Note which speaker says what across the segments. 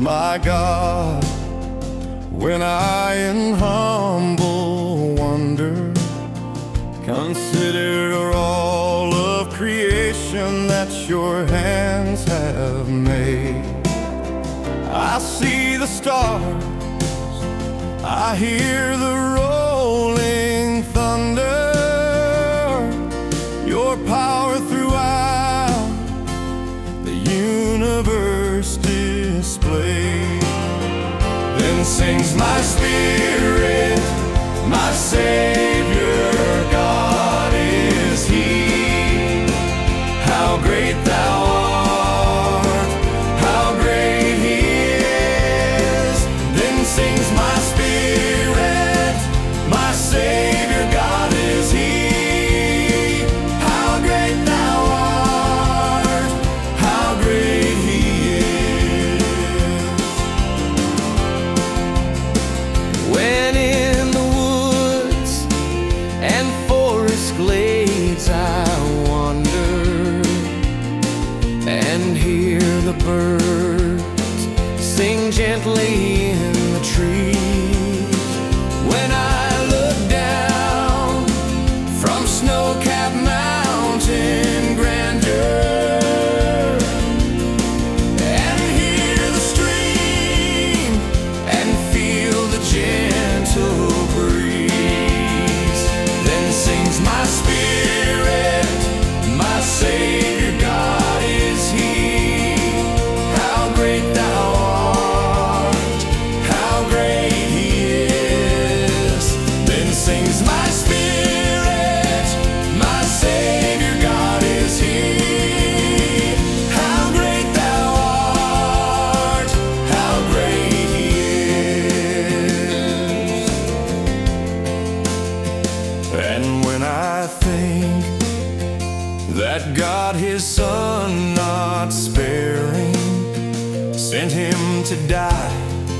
Speaker 1: my God, when I in humble wonder consider all of creation that your hands have made. I see the stars, I hear the rolling thunder, your power throughout the universe displayed. Then sings my spirit, my Savior God is He. How great Thou art, how great He is. Then sings my spirit, my Savior God is He. How great Thou art, how great He is. When in the woods and forest glades I wander and hear the birds sing gently in the trees, when I look down from snow-capped mountain grandeur and hear the stream and feel the gentle breeze, then sings my spirit, my Savior God is He. How great Thou art, how great He is. Then sings my spirit, my Savior God is He. How great Thou art, how great He is. And when I think that God His Son not sparing sent Him to die,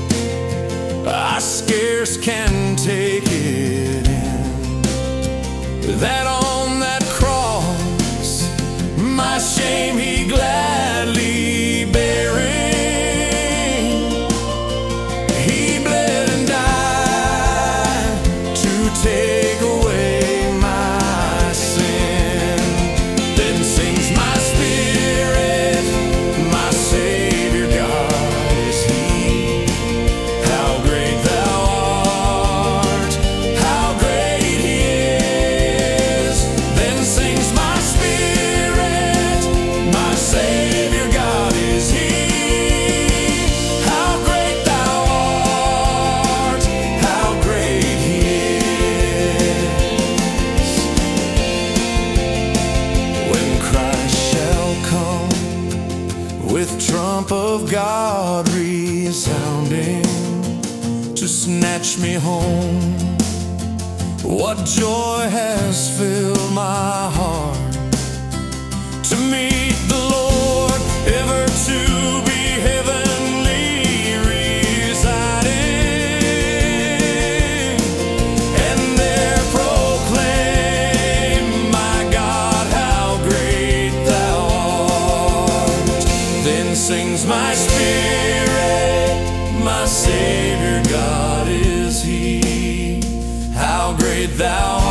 Speaker 1: I scarce can take it in, that on that cross my shame He gladly bearing, He bled and died to take away my sin. Then sings my spirit, my Savior God is He. How great Thou art, how great He is. Then sings my spirit, my Savior God is He. How great Thou art, how great He is. When Christ shall come with trump of God resounding to snatch me home, what joy has filled my heart to meet the Lord, ever to be heavenly residing, and there proclaim, my God, how great Thou art. Then sings my spirit, my Savior God is He. How great Thou